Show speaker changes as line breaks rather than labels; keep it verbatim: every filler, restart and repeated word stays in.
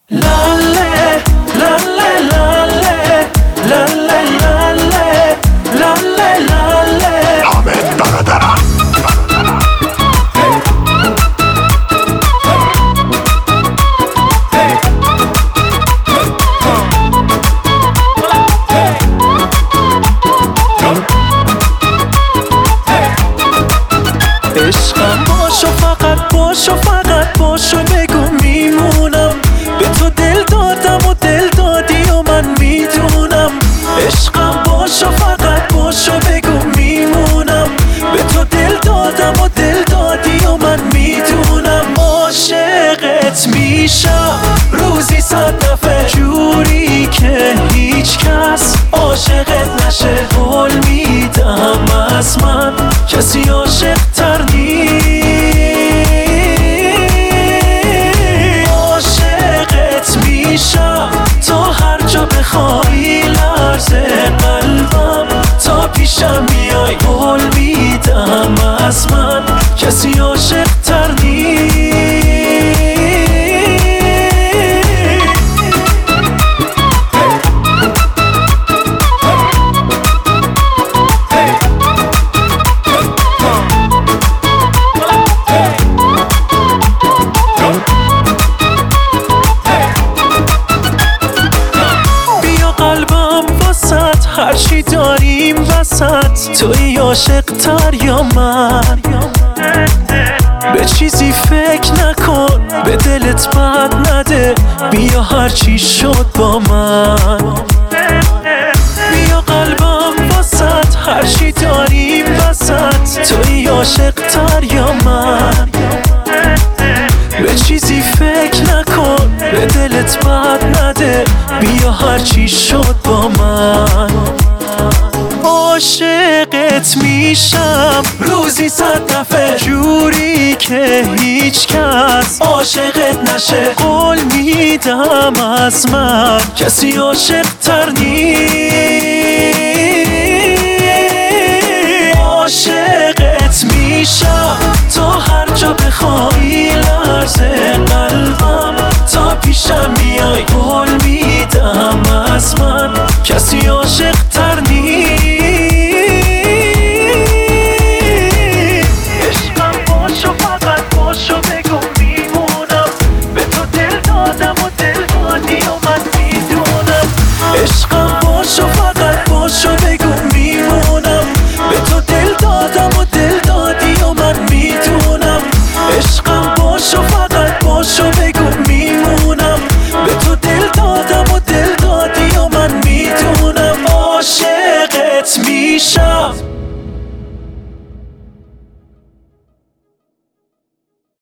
لاله لاله لاله لاله لاله لاله لاله
حامد برادرم
عشقم باشو، فقط باشو، فقط باشو، بگو میمونم. به تو دل دادم و دل دادی و من میدونم. عشقم باشو، فقط باشو، بگو میمونم. به تو دل دادم و دل دادی و من میدونم. عاشقت میشم روزی صد دفعه، جوری که هیچ کس عاشقت نشه. قول میدم از من کسی عاشق تر نیست. عاشقت میشم تا هر جا بخوای، لرزه قلبم تا پیشم میای. قول میدم از من کسی عاشق تر نیست. هرچی داریم وسط، توی عاشق تر یا من؟ به چیزی فکر نکن، به دلت بد نده، بیا هرچی شد با من. بیا قلبم وسط، هرچی داریم وسط، توی عاشق تر یا من؟ به چیزی فکر نکن، به دلت بد نده، بیا هرچی شد با من. عاشقت میشم روزی صد دفعه، جوری که هیچ کس عاشقت نشه. قول میدم از من کسی عاشق تر نیست. عاشقت میشم تا هر جا بخوای، لرزه قلبم